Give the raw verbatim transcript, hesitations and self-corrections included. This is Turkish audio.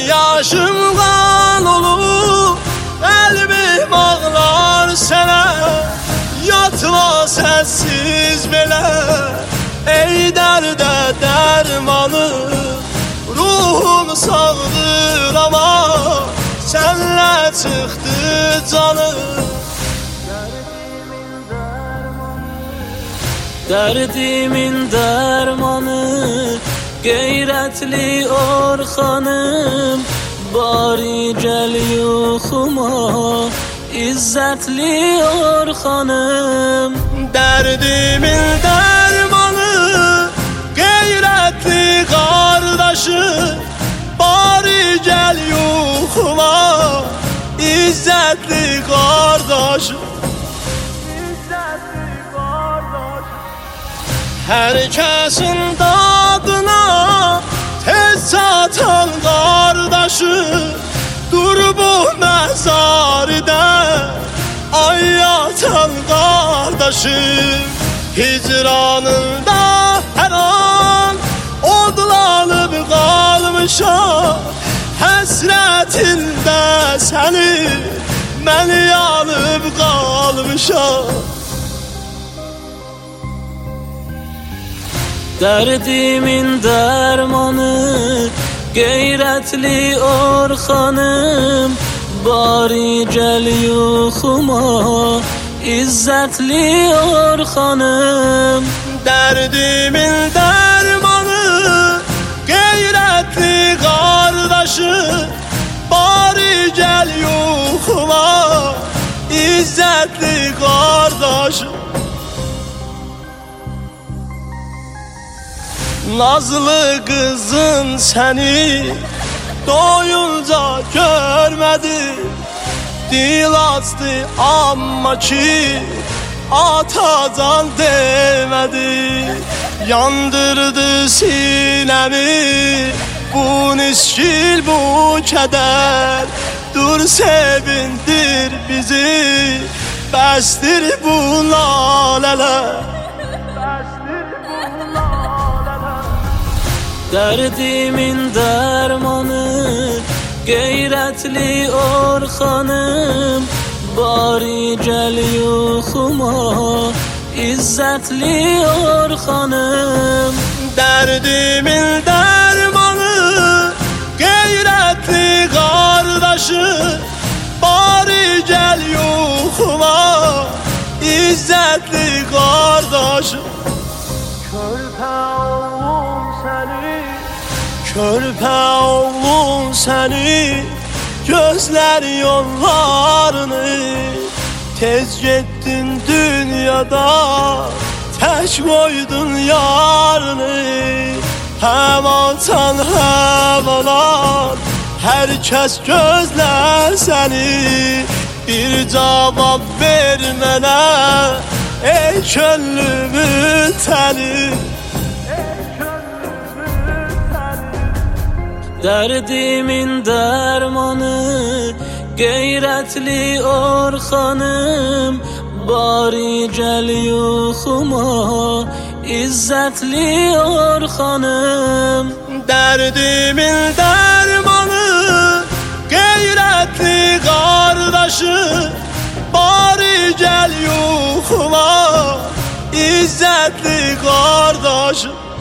yaşım qan olub, qəlbim ağlar sənə. Yatma səssiz belə, ey dərdə dərmanı. Ruhum sağdır ama sənlə çıxdı canım. Derdimin dermanı, gayretli Orxanım. Bari gel yuxuma, İzzətli Orxanım. Derdimin dermanı, gayretli kardeşim. Bari gel yuxuma, İzzətli kardeşim. Herkesin dadına tez çatan kardeşim. Dur bu mezarda ay yatan kardeşim. Hicranında her an odlanıp kalmışam. Həsrətində səni mən yanıb qalmışam. Derdimin dermanı, gayretli Orxanım. Bari gel yuxuma, İzzətli Orxanım. Derdimin dermanı, gayretli kardeşim. Bari gel yuxuma, İzzətli kardeşim. Nazlı kızın seni doyunca görmedi. Dil açtı amma ki atacan demedi. Yandırdı sinemi bu niskil bu keder. Dur sevindir bizi, bəsdir bu laleler. Derdimin dermanı, gayretli Orxanım. Bari gel yuxuma, İzzətli Orxanım. Derdimin dermanı, gayretli kardeşim. Bari gel yuxuma, İzzətli kardeşim. Körpə oğlum səni, körpə oğlum səni, gözlər yollarını. Tez getdin dünyada, tək qoydun yarını. Həm atan həm anan, hər kəs gözlər səni. Bir cavab ver mənə, ey könlümün təni. Derdimin dermanı, gayretli Orxanım. Bari gel yuxuma, İzzətli Orxanım. Derdimin dermanı, gayretli kardeşim. Bari gel yuxuma, İzzətli kardeşim.